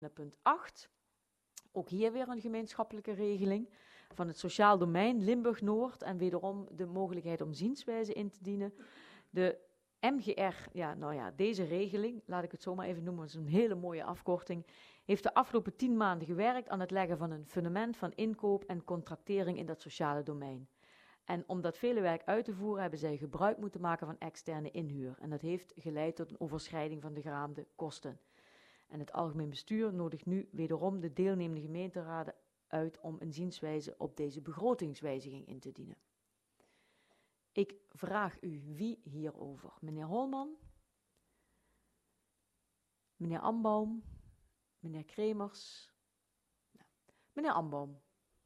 Punt 8. Ook hier weer een gemeenschappelijke regeling van het sociaal domein Limburg-Noord en wederom de mogelijkheid om zienswijze in te dienen. De MGR, deze regeling, laat ik het zo maar even noemen, dat is een hele mooie afkorting, heeft de afgelopen 10 maanden gewerkt aan het leggen van een fundament van inkoop en contractering in dat sociale domein. En om dat vele werk uit te voeren hebben zij gebruik moeten maken van externe inhuur. En dat heeft geleid tot een overschrijding van de geraamde kosten. En het algemeen bestuur nodigt nu wederom de deelnemende gemeenteraden uit om een zienswijze op deze begrotingswijziging in te dienen. Ik vraag u wie hierover. Meneer Holman, meneer Ambaum, meneer Kremers. Meneer Ambaum.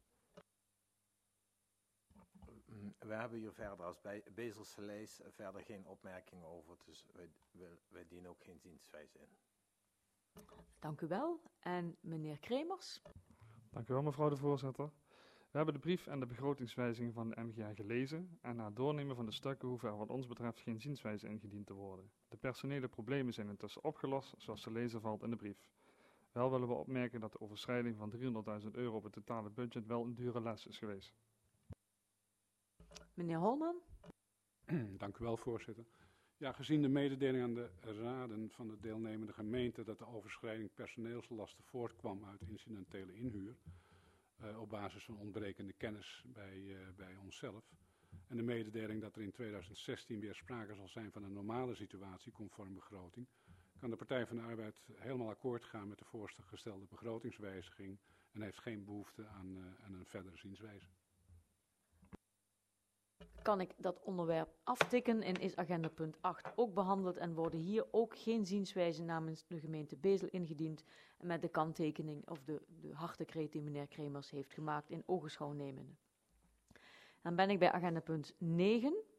We hebben hier verder als bij Bezelse lees verder geen opmerkingen over, dus wij dienen ook geen zienswijze in. Dank u wel. En meneer Kremers? Dank u wel, mevrouw de voorzitter. We hebben de brief en de begrotingswijziging van de MGR gelezen en na het doornemen van de stukken hoeven er wat ons betreft geen zienswijze ingediend te worden. De personele problemen zijn intussen opgelost, zoals te lezen valt in de brief. Wel willen we opmerken dat de overschrijding van €300.000 op het totale budget wel een dure les is geweest. Meneer Holman? Dank u wel, voorzitter. Ja, gezien de mededeling aan de raden van de deelnemende gemeente dat de overschrijding personeelslasten voortkwam uit incidentele inhuur, op basis van ontbrekende kennis bij onszelf, en de mededeling dat er in 2016 weer sprake zal zijn van een normale situatie conform begroting, kan de Partij van de Arbeid helemaal akkoord gaan met de voorgestelde begrotingswijziging en heeft geen behoefte aan een verdere zienswijze. Kan ik dat onderwerp aftikken en is agenda punt 8 ook behandeld en worden hier ook geen zienswijzen namens de gemeente Bezel ingediend en met de kanttekening of de hartekreet die meneer Kremers heeft gemaakt in ogenschouw nemende. Dan ben ik bij agenda punt 9.